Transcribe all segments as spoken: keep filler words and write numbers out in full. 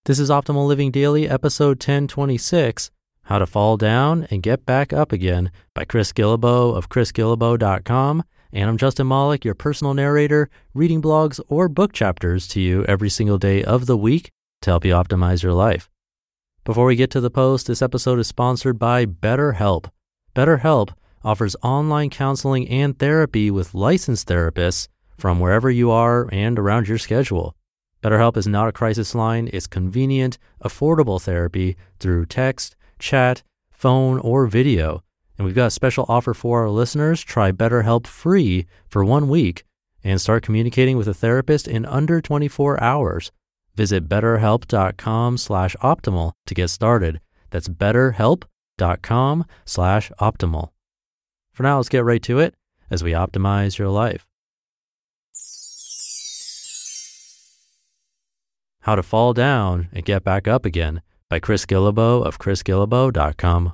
This is Optimal Living Daily, episode ten twenty-six, How to Fall Down and Get Back Up Again by Chris Guillebeau of chris guillebeau dot com. And I'm Justin Malik, your personal narrator, reading blogs or book chapters to you every single day of the week to help you optimize your life. Before we get to the post, this episode is sponsored by BetterHelp. BetterHelp offers online counseling and therapy with licensed therapists from wherever you are and around your schedule. BetterHelp is not a crisis line. It's convenient, affordable therapy through text, chat, phone, or video. And we've got a special offer for our listeners. Try BetterHelp free for one week and start communicating with a therapist in under twenty-four hours. Visit betterhelp.com slash optimal to get started. That's betterhelp.com slash optimal. For now, let's get right to it as we optimize your life. How to Fall Down and Get Back Up Again by Chris Guillebeau of chris guillebeau dot com.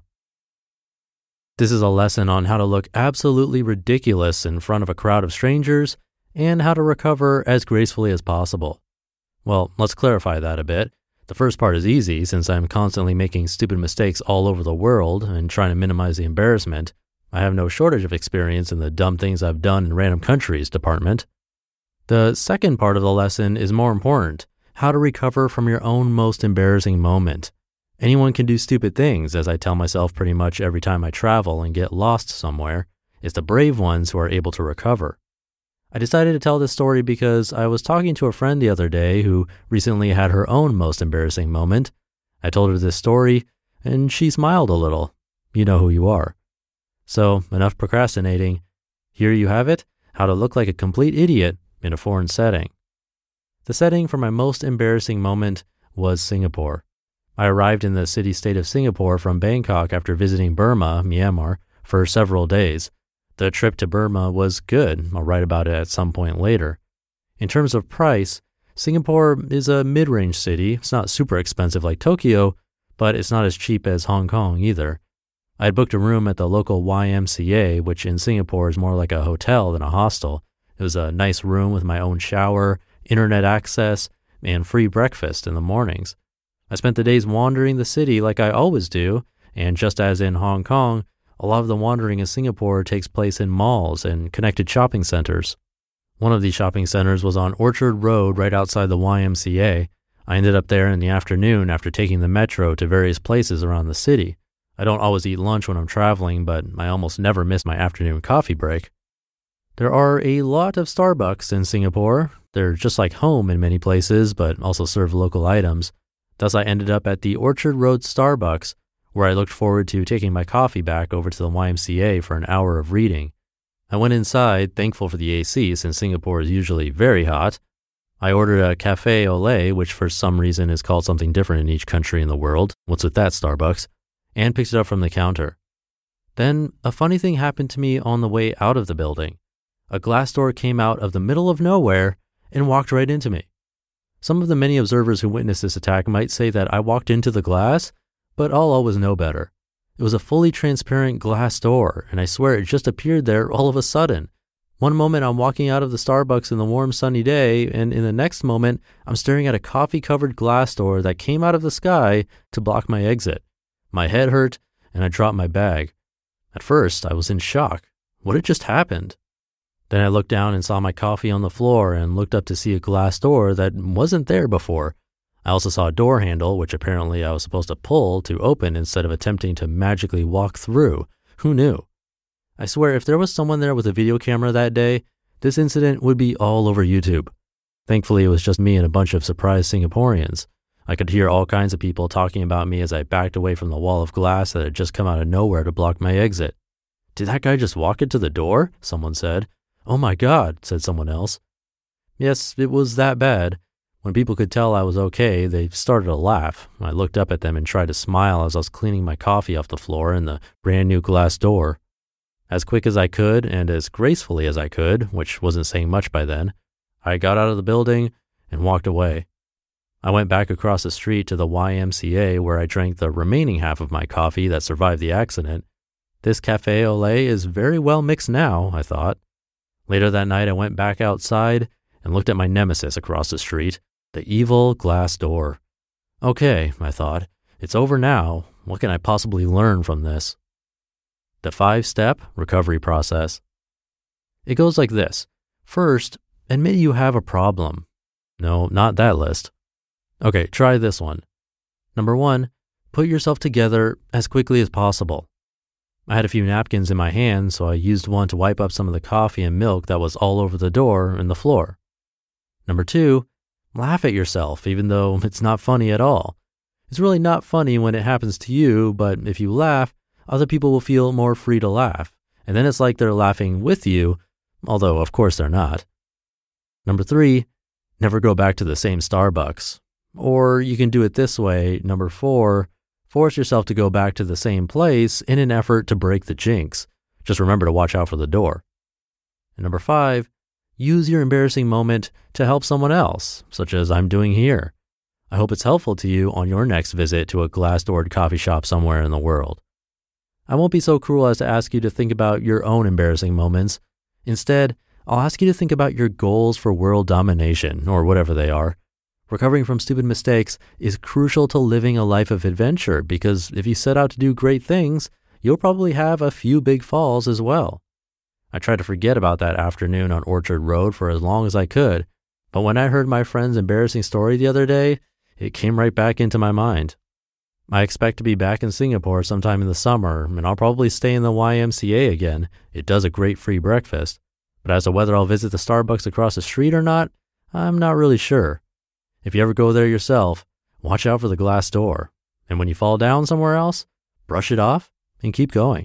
This is a lesson on how to look absolutely ridiculous in front of a crowd of strangers and how to recover as gracefully as possible. Well, let's clarify that a bit. The first part is easy since I'm constantly making stupid mistakes all over the world and trying to minimize the embarrassment. I have no shortage of experience in the dumb things I've done in random countries department. The second part of the lesson is more important. How to recover from your own most embarrassing moment. Anyone can do stupid things, as I tell myself pretty much every time I travel and get lost somewhere. It's the brave ones who are able to recover. I decided to tell this story because I was talking to a friend the other day who recently had her own most embarrassing moment. I told her this story, and she smiled a little. You know who you are. So, enough procrastinating. Here you have it, how to look like a complete idiot in a foreign setting. The setting for my most embarrassing moment was Singapore. I arrived in the city-state of Singapore from Bangkok after visiting Burma, Myanmar, for several days. The trip to Burma was good. I'll write about it at some point later. In terms of price, Singapore is a mid-range city. It's not super expensive like Tokyo, but it's not as cheap as Hong Kong either. I had booked a room at the local Y M C A, which in Singapore is more like a hotel than a hostel. It was a nice room with my own shower, internet access, and free breakfast in the mornings. I spent the days wandering the city like I always do, and just as in Hong Kong, a lot of the wandering in Singapore takes place in malls and connected shopping centers. One of these shopping centers was on Orchard Road right outside the Y M C A. I ended up there in the afternoon after taking the metro to various places around the city. I don't always eat lunch when I'm traveling, but I almost never miss my afternoon coffee break. There are a lot of Starbucks in Singapore. They're just like home in many places, but also serve local items. Thus, I ended up at the Orchard Road Starbucks, where I looked forward to taking my coffee back over to the Y M C A for an hour of reading. I went inside, thankful for the A C since Singapore is usually very hot. I ordered a cafe au lait, which for some reason is called something different in each country in the world. What's with that, Starbucks? And picked it up from the counter. Then, a funny thing happened to me on the way out of the building. A glass door came out of the middle of nowhere and walked right into me. Some of the many observers who witnessed this attack might say that I walked into the glass, but I'll always know better. It was a fully transparent glass door, and I swear it just appeared there all of a sudden. One moment I'm walking out of the Starbucks in the warm sunny day, and in the next moment I'm staring at a coffee-covered glass door that came out of the sky to block my exit. My head hurt, and I dropped my bag. At first, I was in shock. What had just happened? Then I looked down and saw my coffee on the floor and looked up to see a glass door that wasn't there before. I also saw a door handle, which apparently I was supposed to pull to open instead of attempting to magically walk through. Who knew? I swear if there was someone there with a video camera that day, this incident would be all over YouTube. Thankfully, it was just me and a bunch of surprised Singaporeans. I could hear all kinds of people talking about me as I backed away from the wall of glass that had just come out of nowhere to block my exit. "Did that guy just walk into the door?" someone said. "Oh my God," said someone else. Yes, it was that bad. When people could tell I was okay, they started to laugh. I looked up at them and tried to smile as I was cleaning my coffee off the floor in the brand new glass door. As quick as I could and as gracefully as I could, which wasn't saying much by then, I got out of the building and walked away. I went back across the street to the Y M C A where I drank the remaining half of my coffee that survived the accident. This cafe au lait is very well mixed now, I thought. Later that night, I went back outside and looked at my nemesis across the street, the evil glass door. Okay, I thought, it's over now. What can I possibly learn from this? The five-step recovery process. It goes like this. First, admit you have a problem. No, not that list. Okay, try this one. Number one, put yourself together as quickly as possible. I had a few napkins in my hand, so I used one to wipe up some of the coffee and milk that was all over the door and the floor. Number two, laugh at yourself, even though it's not funny at all. It's really not funny when it happens to you, but if you laugh, other people will feel more free to laugh, and then it's like they're laughing with you, although of course they're not. Number three, never go back to the same Starbucks. Or you can do it this way. Number four, force yourself to go back to the same place in an effort to break the jinx. Just remember to watch out for the door. And number five, use your embarrassing moment to help someone else, such as I'm doing here. I hope it's helpful to you on your next visit to a glass-doored coffee shop somewhere in the world. I won't be so cruel as to ask you to think about your own embarrassing moments. Instead, I'll ask you to think about your goals for world domination, or whatever they are. Recovering from stupid mistakes is crucial to living a life of adventure because if you set out to do great things, you'll probably have a few big falls as well. I tried to forget about that afternoon on Orchard Road for as long as I could, but when I heard my friend's embarrassing story the other day, it came right back into my mind. I expect to be back in Singapore sometime in the summer, and I'll probably stay in the Y M C A again. It does a great free breakfast. But as to whether I'll visit the Starbucks across the street or not, I'm not really sure. If you ever go there yourself, watch out for the glass door. And when you fall down somewhere else, brush it off and keep going.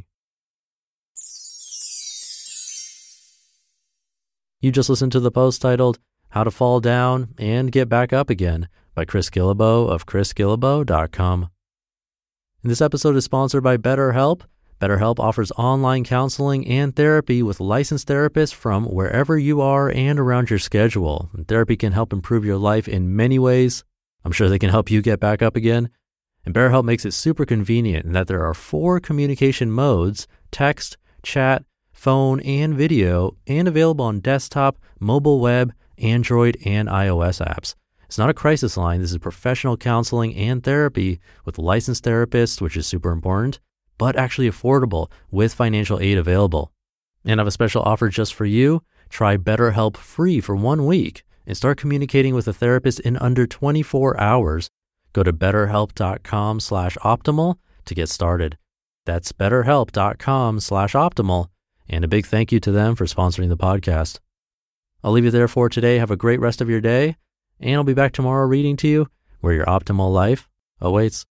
You just listened to the post titled, How to Fall Down and Get Back Up Again by Chris Guillebeau of chris guillebeau dot com. And this episode is sponsored by BetterHelp. BetterHelp offers online counseling and therapy with licensed therapists from wherever you are and around your schedule. And therapy can help improve your life in many ways. I'm sure they can help you get back up again. And BetterHelp makes it super convenient in that there are four communication modes: text, chat, phone, and video, and available on desktop, mobile web, Android, and iOS apps. It's not a crisis line. This is professional counseling and therapy with licensed therapists, which is super important, but actually affordable with financial aid available. And I have a special offer just for you. Try BetterHelp free for one week and start communicating with a therapist in under twenty-four hours. Go to betterhelp.com slash optimal to get started. That's betterhelp.com slash optimal. And a big thank you to them for sponsoring the podcast. I'll leave you there for today. Have a great rest of your day. And I'll be back tomorrow reading to you where your optimal life awaits.